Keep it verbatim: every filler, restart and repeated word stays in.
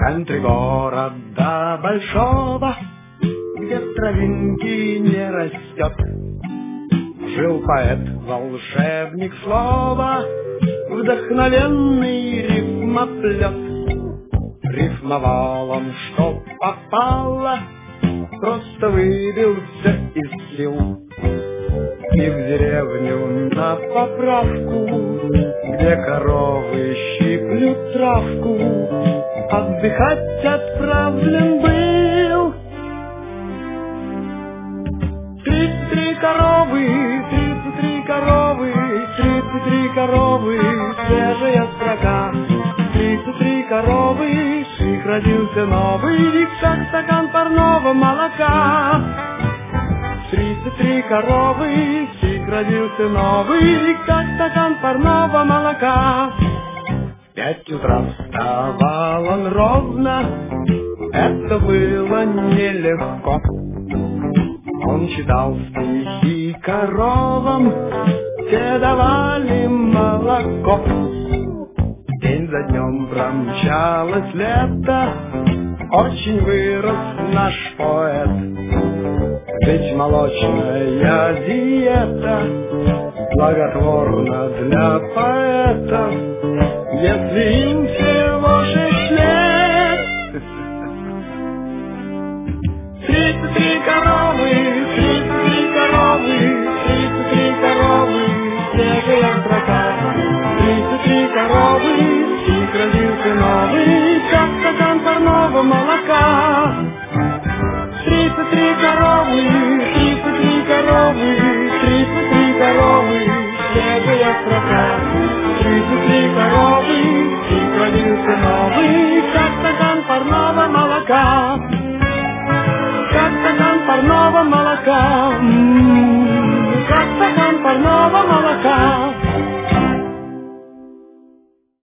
центре города большого, где травинки не растет, жил поэт, волшебник слова, вдохновенный рифмоплет. Рифмовал он, что попало, просто выбился из сил. И в деревню на поправку, где коровы щиплют травку, отдыхать отправлен был. Тридцать три коровы, тридцать три коровы, тридцать три коровы, свежая строка. Тридцать три коровы, с них родился новый, как стакан парного молока. Тридцать три коровы, с них родился новый, как стакан парного молока. В пять утра вставал он ровно, это было нелегко. Он читал стихи коровам, те давали молоко. День за днем промчалось лето, очень вырос наш поэт. Ведь молочная диета благотворна для поэта, если им всего шесть лет. Тридцать три коровы, тридцать три коровы, тридцать три коровы, свежая строка. Тридцать три коровы, с них родился новый, как стакан парного молока.